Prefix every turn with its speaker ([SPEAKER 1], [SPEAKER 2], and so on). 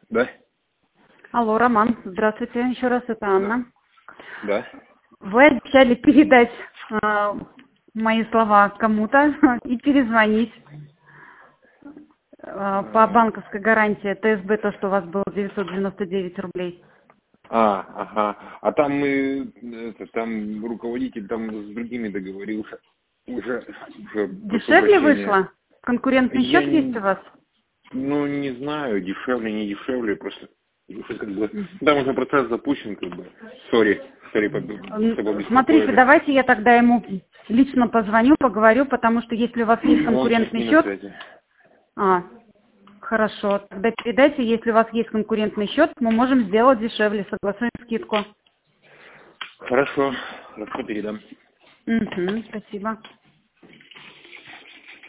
[SPEAKER 1] Да?
[SPEAKER 2] Алло, Роман, здравствуйте. Еще раз, это Анна.
[SPEAKER 1] Да.
[SPEAKER 2] Вы обещали передать мои слова кому-то и перезвонить по банковской гарантии ТСБ, то, что у вас было 999 рублей.
[SPEAKER 1] Ага. А там там руководитель там с другими договорился. Уже прошу
[SPEAKER 2] Дешевле
[SPEAKER 1] прощения.
[SPEAKER 2] вышло? Конкурентный
[SPEAKER 1] Я
[SPEAKER 2] счет есть у вас?
[SPEAKER 1] не знаю, дешевле, не дешевле, просто как бы, там уже процесс запущен, как бы. Сори, чтобы
[SPEAKER 2] Смотрите,
[SPEAKER 1] беспокоили.
[SPEAKER 2] давайте я тогда ему лично позвоню, поговорю, потому что если у вас есть
[SPEAKER 1] Он сейчас
[SPEAKER 2] конкурентный
[SPEAKER 1] не на
[SPEAKER 2] счет,
[SPEAKER 1] связи.
[SPEAKER 2] хорошо, тогда передайте, если у вас есть конкурентный счет, мы можем сделать дешевле, согласуем скидку.
[SPEAKER 1] Хорошо, передам.
[SPEAKER 2] Спасибо.